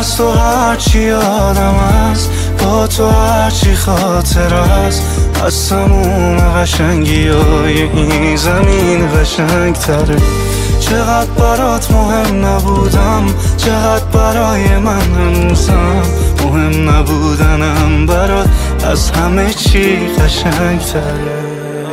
از تو هرچی یادم هست، با تو هرچی خاطر هست، از تموم قشنگی های این زمین قشنگ تره. چقدر برات مهم نبودم، چقدر برای من هنوزم مهم نبودنم برات از همه چی قشنگ تره.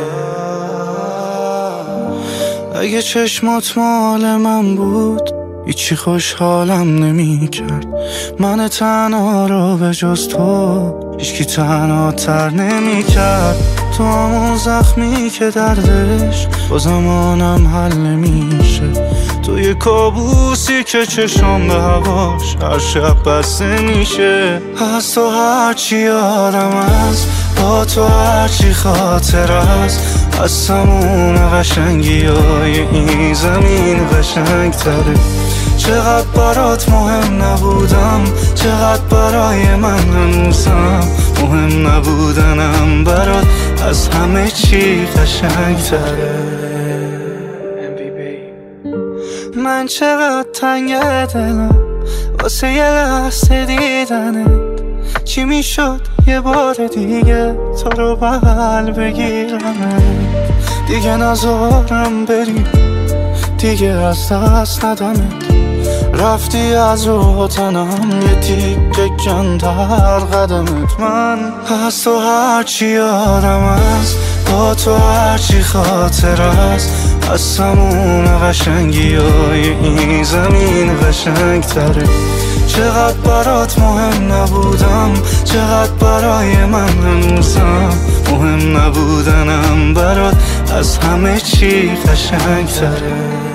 اگه چشمات مال من بود هیچی خوشحالم نمی کرد. من تنها رو به جز تو هیچکی تنها تر نمی کرد. تو همون زخمی که دردش با زمانم حل نمیشه. تو یه کابوسی که چشم به هواش هر شب بسته میشه. از تو هرچی یادم هست، با تو هرچی خاطر هست، از تموم قشنگی های این زمین قشنگ تره. چقدر برات مهم نبودم، چقدر برای من هنوزم مهم نبودنم برات از همه چی قشنگ تره. من چقدر تنگ دلم واسه یه لحظه دیدنت. چی میشد یه بار دیگه تو رو بغل بگیرم، دیگه نذارم بری، دیگه از دست ندمت. رفتی از رو تنم یه تیکه کندر قدمت. من از تو هرچی یادم هست، با تو هرچی خاطر هست، از تموم قشنگی های این زمین قشنگ تره. چقدر برات مهم نبودم، چقدر برای من هنوزم مهم نبودنم برات از همه چی قشنگ تره.